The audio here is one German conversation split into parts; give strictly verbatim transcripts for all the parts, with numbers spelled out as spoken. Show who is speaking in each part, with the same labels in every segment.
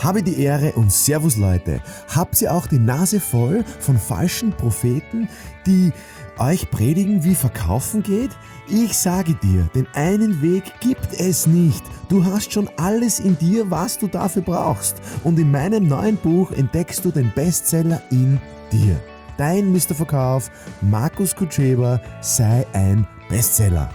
Speaker 1: Habe die Ehre und Servus Leute. Habt ihr auch die Nase voll von falschen Propheten, die euch predigen, wie Verkaufen geht? Ich sage dir, den einen Weg gibt es nicht. Du hast schon alles in dir, was du dafür brauchst. Und in meinem neuen Buch entdeckst du den Bestseller in dir. Dein Mister Verkauf, Markus Kutscheba, sei ein Bestseller.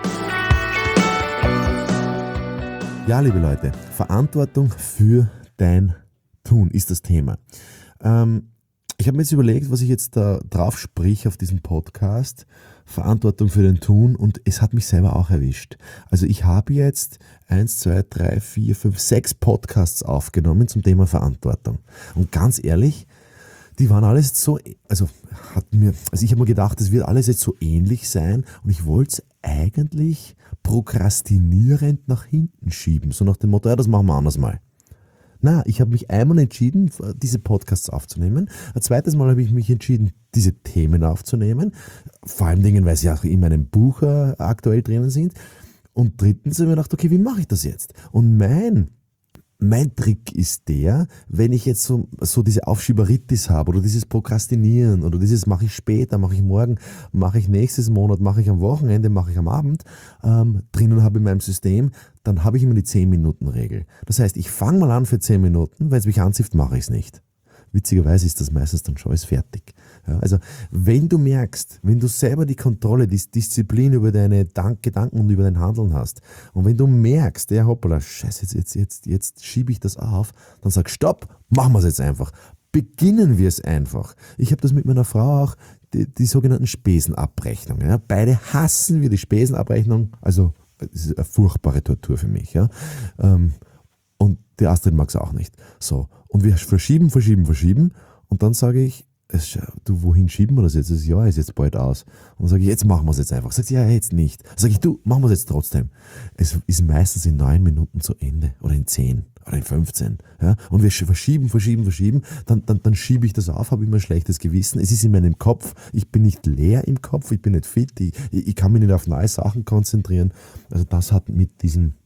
Speaker 1: Ja, liebe Leute, Verantwortung für dein Tun ist das Thema. Ähm, ich habe mir jetzt überlegt, was ich jetzt da drauf sprich auf diesem Podcast. Verantwortung für dein Tun, und es hat mich selber auch erwischt. Also ich habe jetzt eins, zwei, drei, vier, fünf, sechs Podcasts aufgenommen zum Thema Verantwortung. Und ganz ehrlich, die waren alles jetzt so, also hat mir, also ich habe mir gedacht, das wird alles jetzt so ähnlich sein, und ich wollte es eigentlich prokrastinierend nach hinten schieben, so nach dem Motto, ja, das machen wir anders mal. Na, ich habe mich einmal entschieden, diese Podcasts aufzunehmen. Ein zweites Mal habe ich mich entschieden, diese Themen aufzunehmen. Vor allem Dingen, weil sie auch in meinem Buch äh, aktuell drinnen sind. Und drittens habe ich mir gedacht, okay, wie mache ich das jetzt? Und mein Mein Trick ist der, wenn ich jetzt so, so diese Aufschieberitis habe oder dieses Prokrastinieren oder dieses mache ich später, mache ich morgen, mache ich nächstes Monat, mache ich am Wochenende, mache ich am Abend, ähm, drinnen habe in meinem System, dann habe ich immer die zehn Minuten Regel. Das heißt, ich fange mal an für zehn Minuten, weil es mich anzieht, mache ich es nicht. Witzigerweise ist das meistens dann schon alles fertig. Ja, also wenn du merkst, wenn du selber die Kontrolle, die Disziplin über deine Gedanken und über dein Handeln hast, und wenn du merkst, ja hoppala, scheiße, jetzt, jetzt, jetzt, jetzt schiebe ich das auf, dann sag stopp, machen wir es jetzt einfach. Beginnen wir es einfach. Ich habe das mit meiner Frau auch, die, die sogenannten Spesenabrechnungen. Ja. Beide hassen wir die Spesenabrechnung, also das ist eine furchtbare Tortur für mich. Ja. Ähm, und die Astrid mag es auch nicht. So, und wir verschieben, verschieben, verschieben, und dann sage ich, es, du, wohin schieben wir das jetzt? Das Jahr ist jetzt bald aus. Und dann sage ich, jetzt machen wir es jetzt einfach. Sagt sie, ja, jetzt nicht. Dann sage ich, du, machen wir es jetzt trotzdem. Es ist meistens in neun Minuten zu Ende oder in zehn oder in fünfzehn. Ja? Und wir verschieben, verschieben, verschieben. Dann, dann, dann schiebe ich das auf, habe immer ein schlechtes Gewissen. Es ist in meinem Kopf. Ich bin nicht leer im Kopf, ich bin nicht fit. Ich, ich kann mich nicht auf neue Sachen konzentrieren. Also das hat mit diesem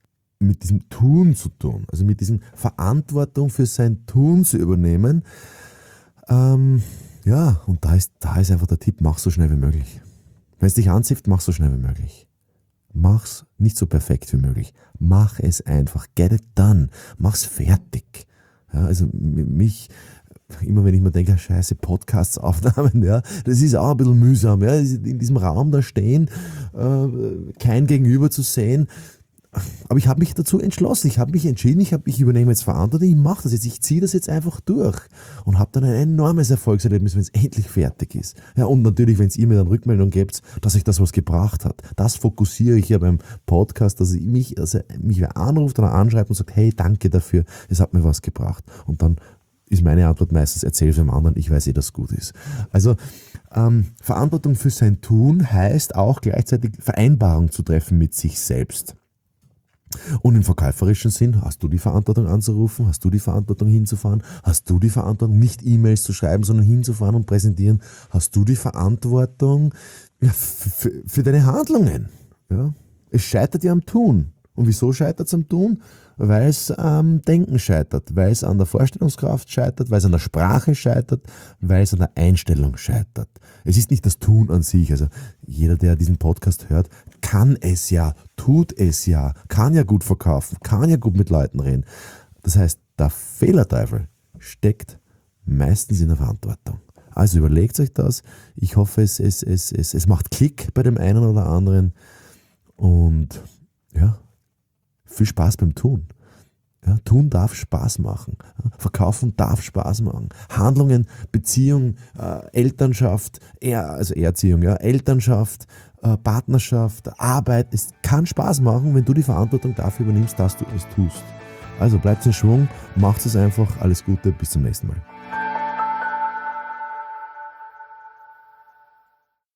Speaker 1: mit diesem Tun zu tun, also mit diesem Verantwortung für sein Tun zu übernehmen. Ähm, ja, und da ist, da ist einfach der Tipp, mach so schnell wie möglich. Wenn es dich anzieht, mach so schnell wie möglich. Mach's nicht so perfekt wie möglich. Mach es einfach. Get it done. Mach's fertig. Ja, also mich, immer wenn ich mir denke, scheiße, Podcasts aufnehmen, ja, das ist auch ein bisschen mühsam, ja, in diesem Raum da stehen, äh, kein Gegenüber zu sehen. Aber ich habe mich dazu entschlossen, ich habe mich entschieden, ich, hab, ich übernehme jetzt Verantwortung, ich mache das jetzt, ich ziehe das jetzt einfach durch und habe dann ein enormes Erfolgserlebnis, wenn es endlich fertig ist. Ja, und natürlich, wenn es ihr mir dann Rückmeldung gebt, dass euch das was gebracht hat. Das fokussiere ich ja beim Podcast, dass ich mich, also mich wer anruft oder anschreibt und sagt, hey, danke dafür, es hat mir was gebracht. Und dann ist meine Antwort meistens, erzähl es dem anderen, ich weiß eh, dass es gut ist. Also ähm, Verantwortung für sein Tun heißt auch gleichzeitig Vereinbarung zu treffen mit sich selbst. Und im verkäuferischen Sinn, hast du die Verantwortung anzurufen, hast du die Verantwortung hinzufahren, hast du die Verantwortung, nicht E-Mails zu schreiben, sondern hinzufahren und präsentieren, hast du die Verantwortung ja, für, für deine Handlungen. Ja? Es scheitert ja am Tun. Und wieso scheitert es am Tun? Weil es am Denken scheitert, weil es an der Vorstellungskraft scheitert, weil es an der Sprache scheitert, weil es an der Einstellung scheitert. Es ist nicht das Tun an sich. Also jeder, der diesen Podcast hört, kann es ja, tut es ja, kann ja gut verkaufen, kann ja gut mit Leuten reden. Das heißt, der Fehlerteufel steckt meistens in der Verantwortung. Also überlegt euch das. Ich hoffe, es, es, es, es, es macht Klick bei dem einen oder anderen. Und ja, viel Spaß beim Tun. Ja, tun darf Spaß machen. Ja, verkaufen darf Spaß machen. Handlungen, Beziehung, äh, Elternschaft, er, also Erziehung, ja, Elternschaft, äh, Partnerschaft, Arbeit. Es kann Spaß machen, wenn du die Verantwortung dafür übernimmst, dass du es tust. Also bleibt in Schwung, macht es einfach. Alles Gute, bis zum nächsten Mal.